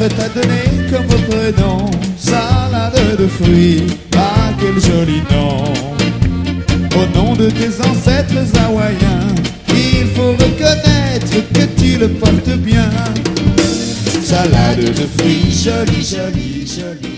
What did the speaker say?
mère t'a donné comme prénom salade de fruits. Ah, quel joli nom! Au nom de tes ancêtres hawaïens, il faut reconnaître que tu le portes bien. Salade de fruits, jolie, jolie, jolie.